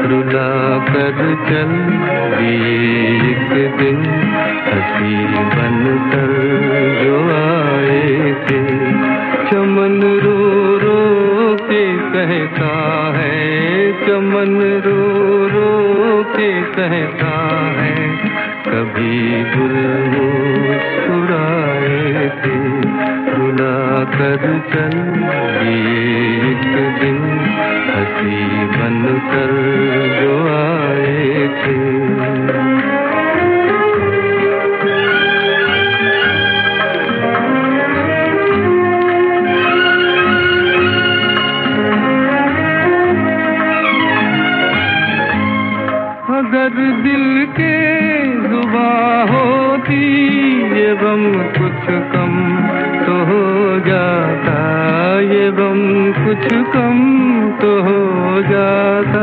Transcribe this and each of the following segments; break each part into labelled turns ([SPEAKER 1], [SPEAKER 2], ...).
[SPEAKER 1] रुला कर चल दिए एक दिन हंसी बनकर जो आए थे। चमन रो रो के कहता है, चमन रो रो के कहता है, कभी गुल मुस्कुराए थे। रुला कर चल दिए एक दिन हंसी बनकर जो आए थे। अगर दिल के जुबां होती ये गम कुछ कम तो हो जाता, ये गम कुछ कम तो हो जाता।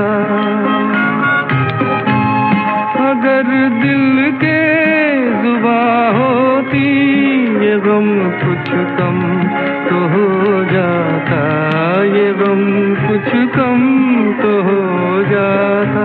[SPEAKER 1] अगर दिल के जुबां होती ये गम कुछ कम तो हो जाता, ये गम कुछ कम तो हो जाता।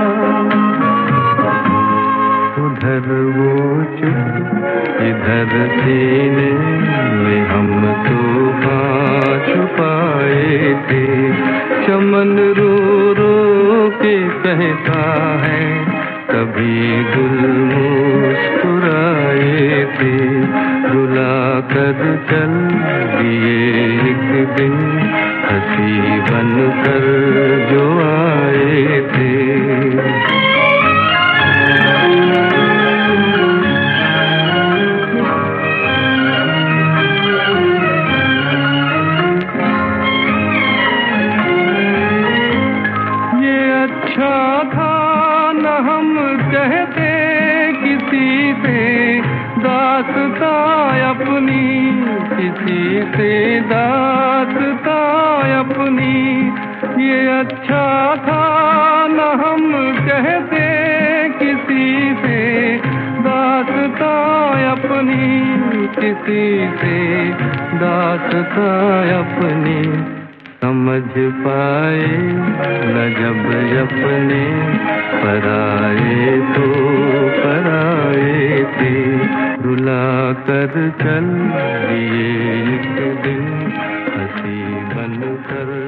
[SPEAKER 1] उधर वो चुप इधर सीने में हम तूफान छुपाए थे। चमन रो रो के कहता है, कभी गुल मुस्कुराए थे। रुला कर चल दिए एक दिन हंसी बनकर जो आए थे। अच्छा था न हम कहते किसी से दास्तां अपनी, किसी से दास्तां अपनी। ये अच्छा था न हम कहते किसी से दास्तां अपनी, किसी से दास्तां अपनी। समझ पाए न जब अपने पराए तो पराए थे। रुला कर चल दिए एक दिन हंसी बनकर